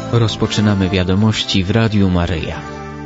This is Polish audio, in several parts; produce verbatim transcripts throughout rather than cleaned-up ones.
Rozpoczynamy wiadomości w Radiu Maryja.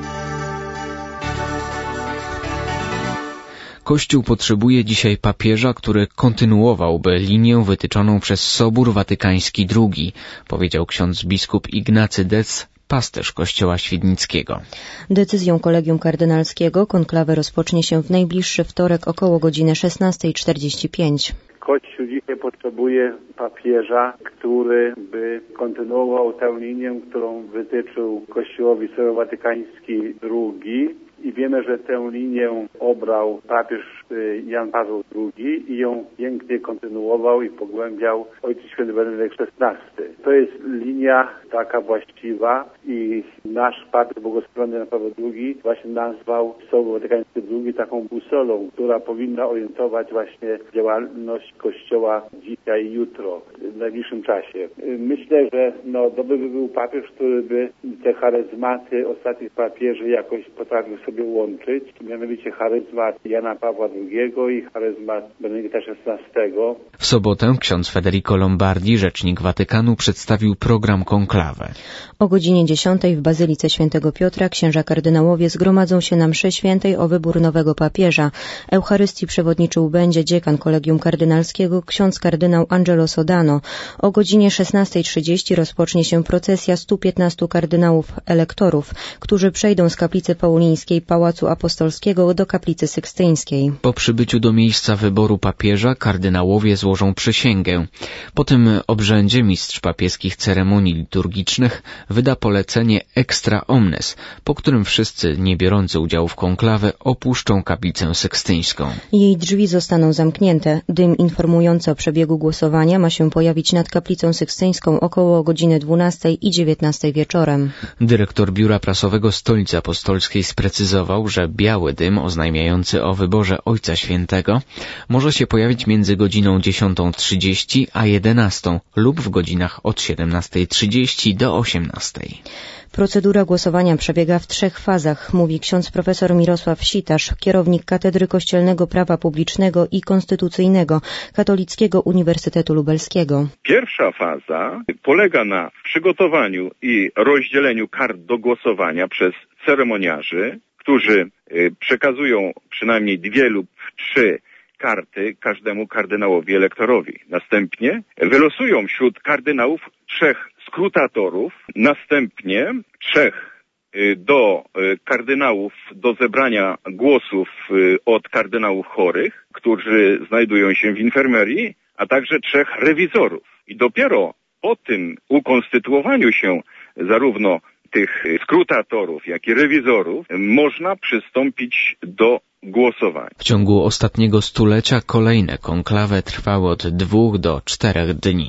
Kościół potrzebuje dzisiaj papieża, który kontynuowałby linię wytyczoną przez Sobór Watykański drugi, powiedział ksiądz biskup Ignacy Dec, pasterz Kościoła Świdnickiego. Decyzją Kolegium Kardynalskiego konklawę rozpocznie się w najbliższy wtorek około godziny szesnastej czterdzieści pięć. Kościół dzisiaj potrzebuje papieża, który by kontynuował tę linię, którą wytyczył Kościołowi Sobór Watykański drugi. I wiemy, że tę linię obrał papież Jan Paweł drugi i ją pięknie kontynuował i pogłębiał Ojciec Święty Benedykt szesnasty. To jest linia taka właściwa i nasz papież błogosławiony Jan Paweł drugi właśnie nazwał Sobór Watykański drugi taką busolą, która powinna orientować właśnie działalność Kościoła dzisiaj i jutro, w najbliższym czasie. Myślę, że no, dobry by był papież, który by te charyzmaty ostatnich papieży jakoś potrafił sobie łączyć, mianowicie charyzmat Jana Pawła drugiego i charyzmat Benedykta szesnastego. W sobotę ksiądz Federico Lombardi, rzecznik Watykanu, przedstawił program konklawy. O godzinie dziesiątej w Bazylice Świętego Piotra księża kardynałowie zgromadzą się na mszy świętej o wybór nowego papieża. Eucharystii przewodniczył będzie dziekan Kolegium Kardynalskiego ksiądz kardynał Angelo Sodano. O godzinie szesnastej trzydzieści rozpocznie się procesja stu piętnastu kardynałów elektorów, którzy przejdą z kaplicy paulińskiej Pałacu Apostolskiego do kaplicy sykstyńskiej. Po przybyciu do miejsca wyboru papieża kardynałowie złożą przysięgę. Po tym obrzędzie mistrz papieskich ceremonii liturgicznych wyda polecenie extra omnes, po którym wszyscy nie biorący udziału w konklawę opuszczą kaplicę sykstyńską. Jej drzwi zostaną zamknięte. Dym informujący o przebiegu głosowania ma się pojawić nad kaplicą sykstyńską około godziny dwunastej i dziewiętnastej wieczorem. Dyrektor Biura Prasowego Stolicy Apostolskiej sprecyzował, że biały dym oznajmiający o wyborze Ojca Świętego może się pojawić między godziną dziesiątą trzydzieści a jedenastą lub w godzinach od siedemnastej trzydzieści do osiemnastej. Procedura głosowania przebiega w trzech fazach, mówi ksiądz profesor Mirosław Sitasz, kierownik Katedry Kościelnego Prawa Publicznego i Konstytucyjnego Katolickiego Uniwersytetu Lubelskiego. Pierwsza faza polega na przygotowaniu i rozdzieleniu kart do głosowania przez ceremoniarzy, którzy przekazują przynajmniej dwie lub trzy karty każdemu kardynałowi elektorowi. Następnie wylosują wśród kardynałów trzech skrutatorów, następnie trzech do kardynałów do zebrania głosów od kardynałów chorych, którzy znajdują się w infirmerii, a także trzech rewizorów. I dopiero po tym ukonstytuowaniu się zarówno tych skrutatorów, jak i rewizorów można przystąpić do głosowania. W ciągu ostatniego stulecia kolejne konklawe trwały od dwóch do czterech dni.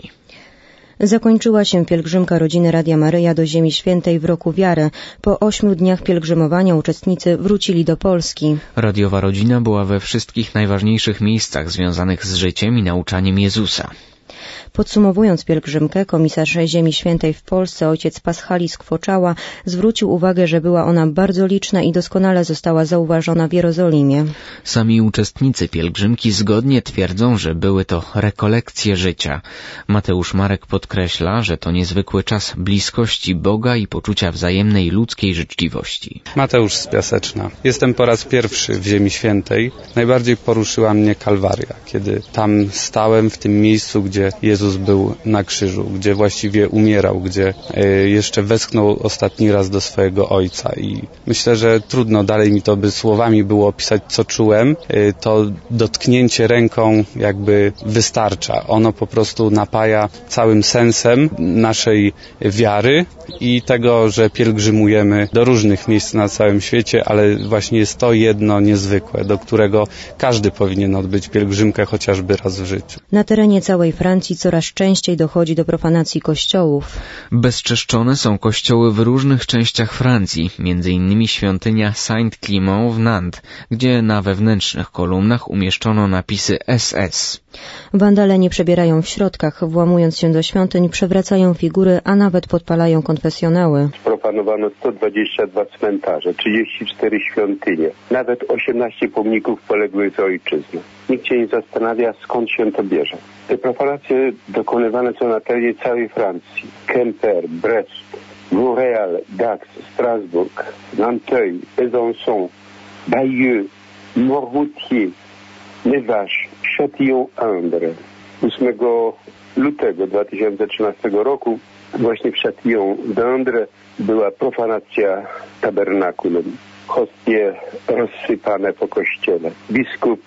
Zakończyła się pielgrzymka rodziny Radia Maryja do Ziemi Świętej w roku wiary. Po ośmiu dniach pielgrzymowania uczestnicy wrócili do Polski. Radiowa rodzina była we wszystkich najważniejszych miejscach związanych z życiem i nauczaniem Jezusa. Podsumowując pielgrzymkę, komisarz Ziemi Świętej w Polsce, ojciec Paschalis Kwoczała, zwrócił uwagę, że była ona bardzo liczna i doskonale została zauważona w Jerozolimie. Sami uczestnicy pielgrzymki zgodnie twierdzą, że były to rekolekcje życia. Mateusz Marek podkreśla, że to niezwykły czas bliskości Boga i poczucia wzajemnej ludzkiej życzliwości. Mateusz z Piaseczna. Jestem po raz pierwszy w Ziemi Świętej. Najbardziej poruszyła mnie Kalwaria, kiedy tam stałem w tym miejscu, gdzie Jezus był na krzyżu, gdzie właściwie umierał, gdzie jeszcze westchnął ostatni raz do swojego Ojca. I myślę, że trudno dalej mi to by słowami było opisać, co czułem. To dotknięcie ręką jakby wystarcza. Ono po prostu napaja całym sensem naszej wiary i tego, że pielgrzymujemy do różnych miejsc na całym świecie, ale właśnie jest to jedno niezwykłe, do którego każdy powinien odbyć pielgrzymkę chociażby raz w życiu. Na terenie całej Francji coraz częściej dochodzi do profanacji kościołów. Bezczeszczone są kościoły w różnych częściach Francji, między innymi świątynia Saint-Clément w Nantes, gdzie na wewnętrznych kolumnach umieszczono napisy S S. Wandale nie przebierają w środkach, włamując się do świątyń, przewracają figury, a nawet podpalają konfesjonały. Sprofanowano sto dwadzieścia dwa cmentarze, trzydzieści cztery świątynie, nawet osiemnaście pomników poległych z ojczyzny. Nikt się nie zastanawia, skąd się to bierze. Te profanacje dokonywane są na terenie całej Francji. Quimper, Brest, Montréal, Dax, Strasbourg, Nanteuil, Besançon, Bayeux, Mormoutier, Nevache, Châtillon-Indre. ósmego lutego dwa tysiące trzynastego roku właśnie w Châtillon-d'Indre była profanacja tabernakulum. Hostie rozsypane po kościele. Biskup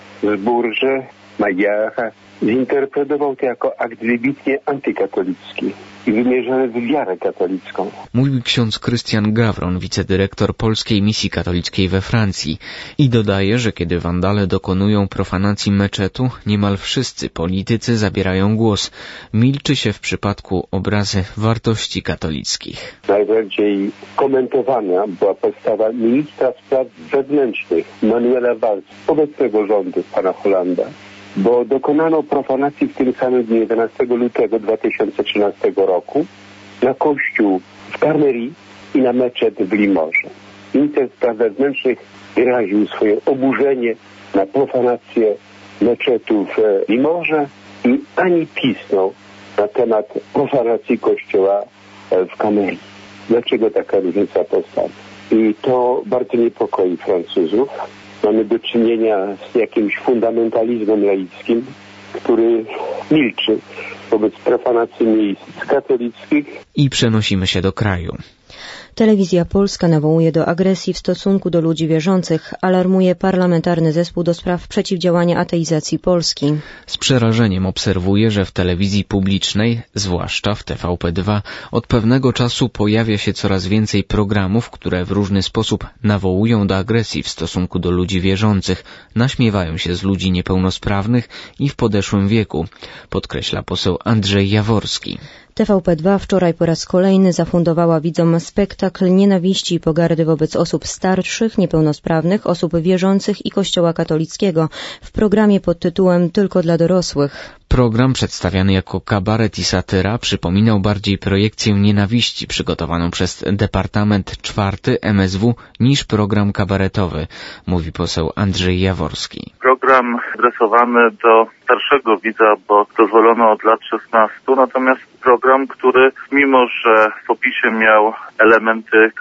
z Bourges, Maillard, zinterpretował to jako akt wybitnie antykatolicki i wymierzony w wiarę katolicką. Mówił ksiądz Krystian Gawron, wicedyrektor Polskiej Misji Katolickiej we Francji, i dodaje, że kiedy wandale dokonują profanacji meczetu, niemal wszyscy politycy zabierają głos. Milczy się w przypadku obrazy wartości katolickich. Najbardziej komentowana była postawa ministra spraw wewnętrznych Manuela Valls, obecnego rządu pana Hollanda, bo dokonano profanacji w tym samym dniu jedenastego lutego dwa tysiące trzynastego roku na kościół w Carmery i na meczet w Limoges. Minister spraw wewnętrznych wyraził swoje oburzenie na profanację meczetu w Limoges i ani pisnął na temat profanacji kościoła w Carmery. Dlaczego taka różnica postawy? I to bardzo niepokoi Francuzów. Mamy do czynienia z jakimś fundamentalizmem laickim, który milczy wobec profanacji miejsc katolickich. I przenosimy się do kraju. Telewizja Polska nawołuje do agresji w stosunku do ludzi wierzących, alarmuje Parlamentarny Zespół do Spraw Przeciwdziałania Ateizacji Polski. Z przerażeniem obserwuje, że w telewizji publicznej, zwłaszcza w T V P dwa, od pewnego czasu pojawia się coraz więcej programów, które w różny sposób nawołują do agresji w stosunku do ludzi wierzących, naśmiewają się z ludzi niepełnosprawnych i w podeszłym wieku, podkreśla poseł Andrzej Jaworski. T V P dwa wczoraj po raz kolejny zafundowała widzom spektakl nienawiści i pogardy wobec osób starszych, niepełnosprawnych, osób wierzących i Kościoła katolickiego w programie pod tytułem Tylko dla dorosłych. Program przedstawiany jako kabaret i satyra przypominał bardziej projekcję nienawiści przygotowaną przez Departament czwarty M S W niż program kabaretowy, mówi poseł Andrzej Jaworski. Program adresowany do starszego widza, bo dozwolono od lat szesnastu, natomiast program, który mimo, że w opisie miał elementy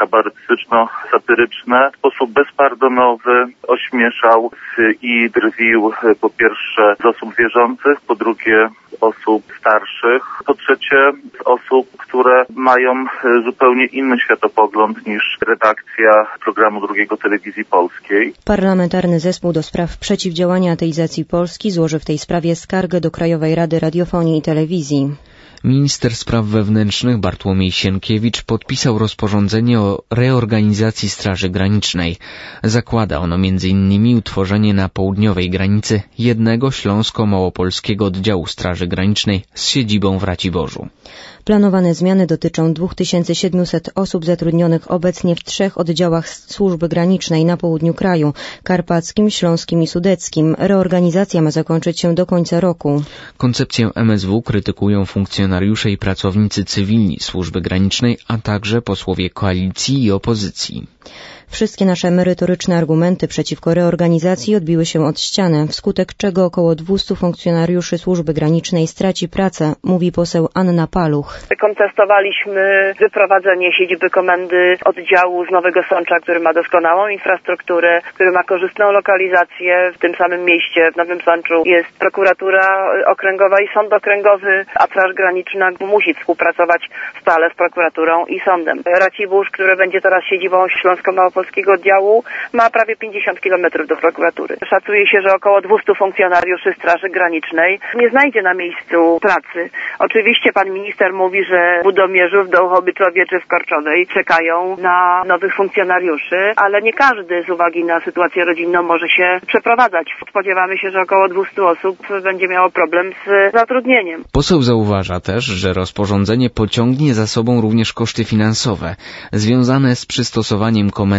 kabaretystyczno-satyryczne, w sposób bezpardonowy ośmieszał i drwił po pierwsze z osób wierzących, po drugie z osób starszych, po trzecie z osób, które mają zupełnie inny światopogląd niż redakcja programu drugiego Telewizji Polskiej. Parlamentarny Zespół do Spraw Przeciwdziałania Ateizacji Polski złoży w tej sprawie skargę do Krajowej Rady Radiofonii i Telewizji. Minister spraw wewnętrznych Bartłomiej Sienkiewicz podpisał rozporządzenie o reorganizacji Straży Granicznej. Zakłada ono między innymi utworzenie na południowej granicy jednego śląsko-małopolskiego oddziału Straży Granicznej z siedzibą w Raciborzu. Planowane zmiany dotyczą dwa tysiące siedemset osób zatrudnionych obecnie w trzech oddziałach Służby Granicznej na południu kraju – karpackim, śląskim i sudeckim. Reorganizacja ma zakończyć się do końca roku. Koncepcję M S W krytykują funkcjonariusze i pracownicy cywilni Służby Granicznej, a także posłowie koalicji i opozycji. Wszystkie nasze merytoryczne argumenty przeciwko reorganizacji odbiły się od ściany, wskutek czego około dwieście funkcjonariuszy Służby Granicznej straci pracę, mówi poseł Anna Paluch. Kontestowaliśmy wyprowadzenie siedziby komendy oddziału z Nowego Sącza, który ma doskonałą infrastrukturę, który ma korzystną lokalizację. W tym samym mieście, w Nowym Sączu, jest prokuratura okręgowa i sąd okręgowy, a Straż Graniczna musi współpracować stale z prokuraturą i sądem. Racibórz, który będzie teraz siedzibą śląsko-małopolskiego oddziału, ma prawie pięćdziesiąt kilometrów do prokuratury. Szacuje się, że około dwieście funkcjonariuszy Straży Granicznej nie znajdzie na miejscu pracy. Oczywiście pan minister mówi, że w Budomierzu, w Dołchobyczowie czy w Korczowej czekają na nowych funkcjonariuszy, ale nie każdy z uwagi na sytuację rodzinną może się przeprowadzać. Spodziewamy się, że około dwieście osób będzie miało problem z zatrudnieniem. Poseł zauważa też, że rozporządzenie pociągnie za sobą również koszty finansowe związane z przystosowaniem komendy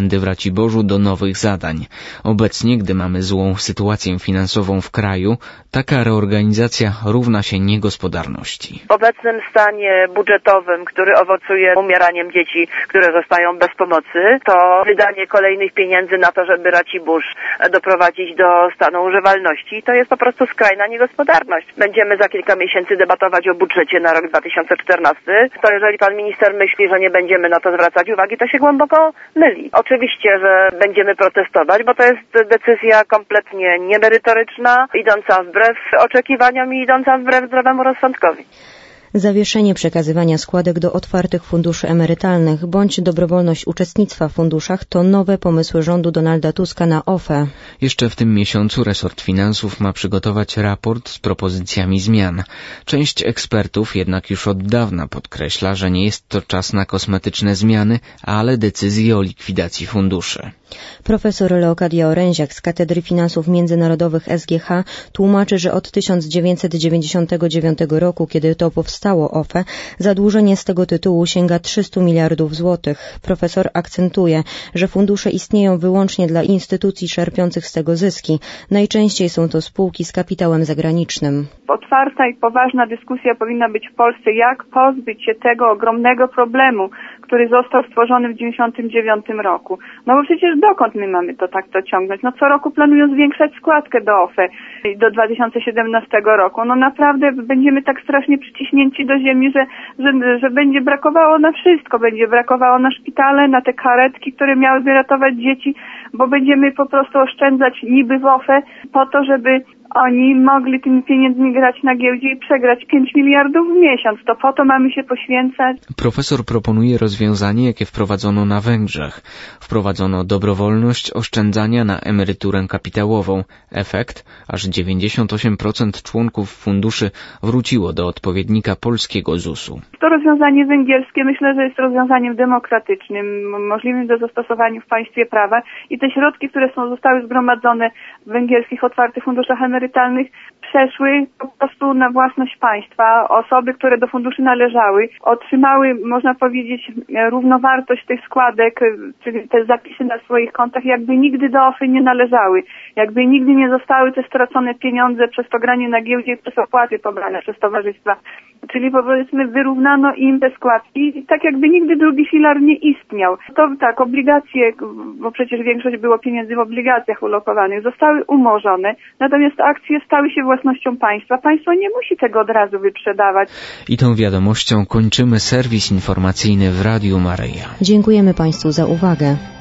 urzędy w Raciborzu do nowych zadań. Obecnie, gdy mamy złą sytuację finansową w kraju, taka reorganizacja równa się niegospodarności. W obecnym stanie budżetowym, który owocuje umieraniem dzieci, które zostają bez pomocy, to wydanie kolejnych pieniędzy na to, żeby Racibórz doprowadzić do stanu używalności, to jest po prostu skrajna niegospodarność. Będziemy za kilka miesięcy debatować o budżecie na rok dwa tysiące czternasty. To jeżeli pan minister myśli, że nie będziemy na to zwracać uwagi, to się głęboko myli. Oczywiście, że będziemy protestować, bo to jest decyzja kompletnie niemerytoryczna, idąca wbrew oczekiwaniom i idąca wbrew zdrowemu rozsądkowi. Zawieszenie przekazywania składek do otwartych funduszy emerytalnych bądź dobrowolność uczestnictwa w funduszach to nowe pomysły rządu Donalda Tuska na O F E. Jeszcze w tym miesiącu resort finansów ma przygotować raport z propozycjami zmian. Część ekspertów jednak już od dawna podkreśla, że nie jest to czas na kosmetyczne zmiany, ale decyzje o likwidacji funduszy. Profesor Leokadia Oręziak z Katedry Finansów Międzynarodowych S G H tłumaczy, że od tysiąc dziewięćset dziewięćdziesiątego dziewiątego roku, kiedy to powstało O F E, zadłużenie z tego tytułu sięga trzysta miliardów złotych. Profesor akcentuje, że fundusze istnieją wyłącznie dla instytucji czerpiących z tego zyski. Najczęściej są to spółki z kapitałem zagranicznym. Otwarta i poważna dyskusja powinna być w Polsce, jak pozbyć się tego ogromnego problemu, który został stworzony w dziewięćdziesiątym dziewiątym roku. No bo przecież dokąd my mamy to tak to ciągnąć? No co roku planują zwiększać składkę do O F E do dwa tysiące siedemnastego roku. No naprawdę będziemy tak strasznie przyciśnięci do ziemi, że, że, że będzie brakowało na wszystko. Będzie brakowało na szpitale, na te karetki, które miałyby ratować dzieci, bo będziemy po prostu oszczędzać niby w O F E po to, żeby oni mogli tymi pieniędzmi grać na giełdzie i przegrać pięć miliardów w miesiąc. To po to mamy się poświęcać. Profesor proponuje rozwiązanie, jakie wprowadzono na Węgrzech. Wprowadzono dobrowolność oszczędzania na emeryturę kapitałową. Efekt? Aż dziewięćdziesiąt osiem procent członków funduszy wróciło do odpowiednika polskiego zusu. To rozwiązanie węgierskie myślę, że jest rozwiązaniem demokratycznym, możliwym do zastosowania w państwie prawa i te środki, które są zostały zgromadzone w węgierskich otwartych funduszach emerytalnych, emerytalnych przeszły po prostu na własność państwa. Osoby, które do funduszy należały, otrzymały, można powiedzieć, równowartość tych składek, czyli te zapisy na swoich kontach, jakby nigdy do O F E nie należały. Jakby nigdy nie zostały te stracone pieniądze przez to granie na giełdzie i przez opłaty pobrane przez towarzystwa. Czyli powiedzmy wyrównano im te składki, tak jakby nigdy drugi filar nie istniał. To tak, obligacje, bo przecież większość było pieniędzy w obligacjach ulokowanych, zostały umorzone, natomiast akcje stały się własnością państwa. Państwo nie musi tego od razu wyprzedawać. I tą wiadomością kończymy serwis informacyjny w Radiu Maryja. Dziękujemy Państwu za uwagę.